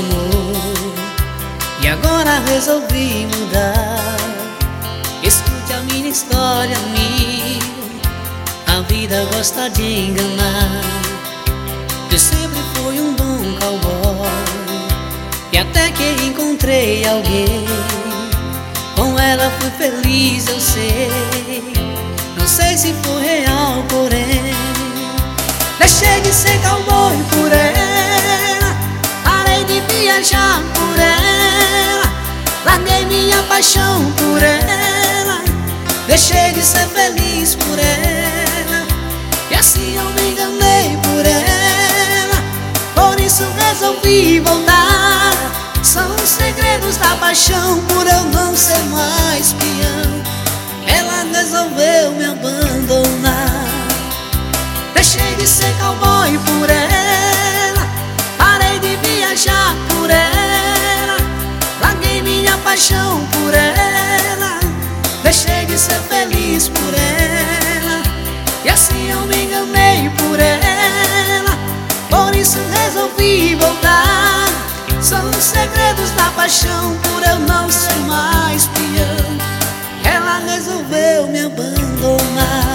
amor e agora resolvi mudar. Escute a minha história, amigo, a vida gosta de enganar. Eu sempre fui um bom cowboy e até que encontrei alguém, com ela fui feliz, eu sei. Não sei se foi real, porém deixei de ser cowboy por ela, parei de viajar por ela, larguei minha paixão por ela, deixei de ser feliz por ela, e assim eu me enganei por ela. Por isso resolvi voltar. São os segredos da paixão, por eu não ser mais peão, ela resolveu me abandonar. Deixei de ser cowboy por ela, parei de viajar por ela, larguei minha paixão por ela, deixei de ser feliz por ela, e assim eu me enganei por ela. Por isso resolvi voltar. São os segredos da paixão, por eu não ser mais peão, ela resolveu me abandonar.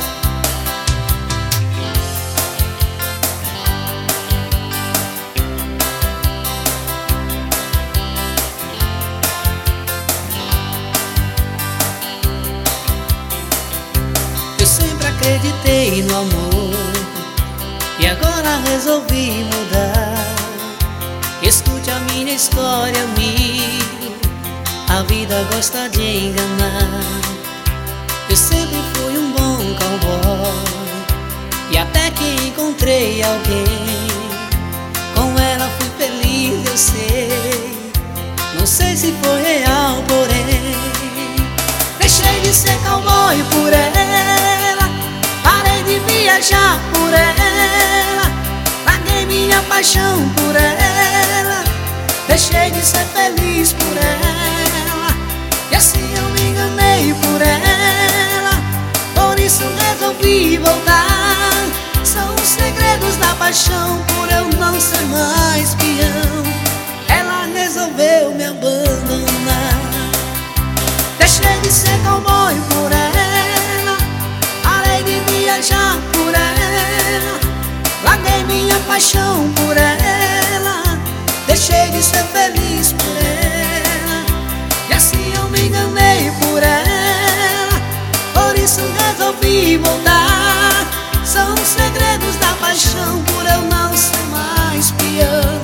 Eu sempre acreditei no amor e agora resolvi mudar. Escute a minha história, amigo, a vida gosta de enganar. Eu sempre fui um bom cowboy e até que encontrei alguém, com ela fui feliz, eu sei. Não sei se foi real, porém deixei de ser cowboy por ela, parei de viajar por ela, larguei minha paixão por ela, deixei de ser feliz por ela, e assim eu me enganei por ela. Por isso resolvi voltar. São os segredos da paixão, por eu não ser mais peão, ela resolveu me abandonar. Deixei de ser cowboy por ela, parei de viajar por ela, larguei minha paixão por ela, deixei de ser feliz por ela, e assim eu me enganei por ela. Por isso resolvi voltar. São os segredos da paixão, por eu não ser mais peão,